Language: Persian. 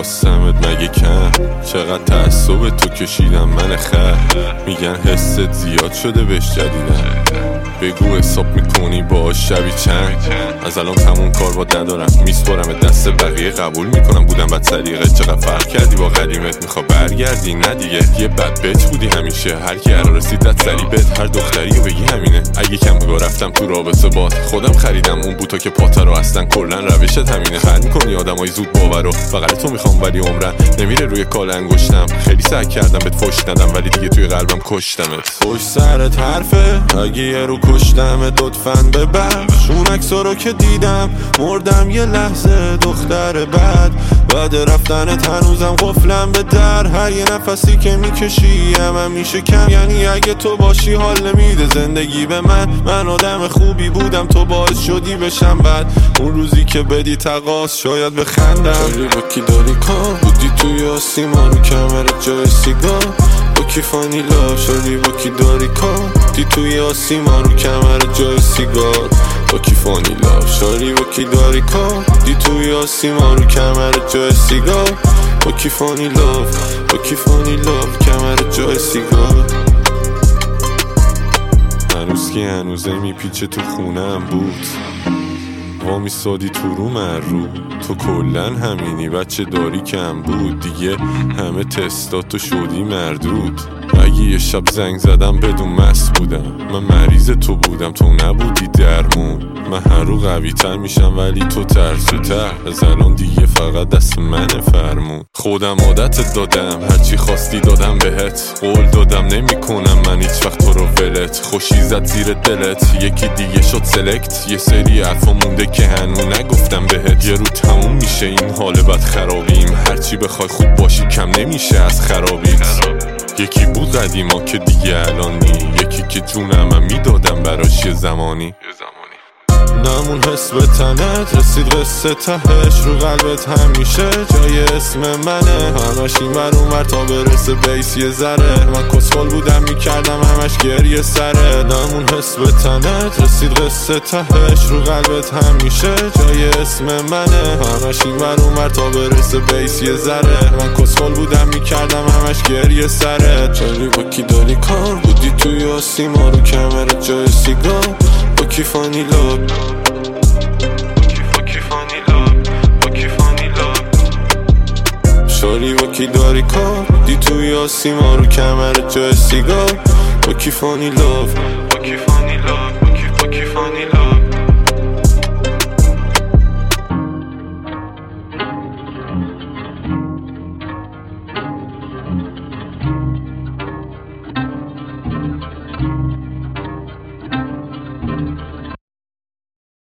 خواستمت مگه کم؟ چقدر تعصب تو کشیدم من میگن حست زیاد شده بهش جدیدم. بگو حساب میکنی باش شبی چند؟ از الان تموم کار با ندارم، میسپارم دست بقیه، قبول میکنم بودم بد سلیقه. چقدر فرق کردی با قدیمت، میخوا برگردی؟ نه دیگه، یه بد بچ بودی همیشه، هر کی قرار رسید رد سری بد، هر دختری رو بگی همینه. اگه کم بگا رفتم تو رابطه باد، خودم خریدم اون بوتا که پاتا رو، اصلا کلا روشت همینه. خرد میکنی آدمای زود باورو، فقط تو میخوام ولی عمرن نمیره روی کال انگشتم. خیلی سعی کردم بهت فوش ندم ولی دیگه توی قلبم کشتمت. خوش سرت حرفه اگه یه رو کشتمت لطفاً ببخش. اون عکسا رو که دیدم مردم یه لحظه، دختر بعد رفتنت هنوزم قفلم به در. هر یه نفسی که میکشی هم میشه کم، یعنی اگه تو باشی حال نمیده زندگی به من آدم خوبی بودم، تو باعث شدی بشم بد. اون روزی که بدی تقاص شاید بخندم. خیلی با کی داری کار بودی توی آسیما رو کمرت جای سیگار، با کی فانی لاف شدی؟ با کی داری کار دی توی آسیما رو کمرت جای سیگار، با کی فانی لاف شدی؟ با کی داری کار دی توی آسیما رو کمرت جای سیگار، با کی فانی لاف، با کی فانی لاف کمرت جای سیگار. هنوز که هنوزه میپیچه تو خونم بود، وامی سادی تو رو من رو. تو کلن همینی بچه داری کم بود دیگه، همه تستاتو شدی مردود. اگه یه شب زنگ زدم بدون مست بودم، من مریض تو بودم تو نبودی درمون. من هر رو قوی تر میشم ولی تو ترسوتر، از الان دیگه فقط دست منه فرمون. خودم عادتت دادم هرچی خواستی دادم بهت، قول دادم نمی کنم من هیچ وقت تو رو ولت. خوشی زد زیر دلت یکی دیگه شد سلکت، یه سری حرفا مونده که هنو نگفتم بهت. یه رو تموم میشه این حال بد خرابیم، هرچی بخوای خوب باشی کم نمیشه از خرابیت. یکی بود قدیما که دیگه الان نی، یکی که جونم میدادم براش یه زمانی. نمون حس به تنت رسید قصه تهش، رو قلبت همیشه جای اسم منه. همش این ور اون ور تا برسه بیس یه ذره، من کسخل بودم میکردم همش گریه سره. نمون حس به تنت رسید قصه تهش، رو قلبت همیشه جای اسم منه. همش این ور اون ور تا برسه بیس یه ذره، من کسخل بودم میکردم همش گریه سره. چلی با کی داری کار بودی توی آسیما رو کمرت جای سیگار، با کی فانی لاف، شاری با کی داری کار دی توی آسیما رو کمرت جای سیگار، با کی فانی لاف.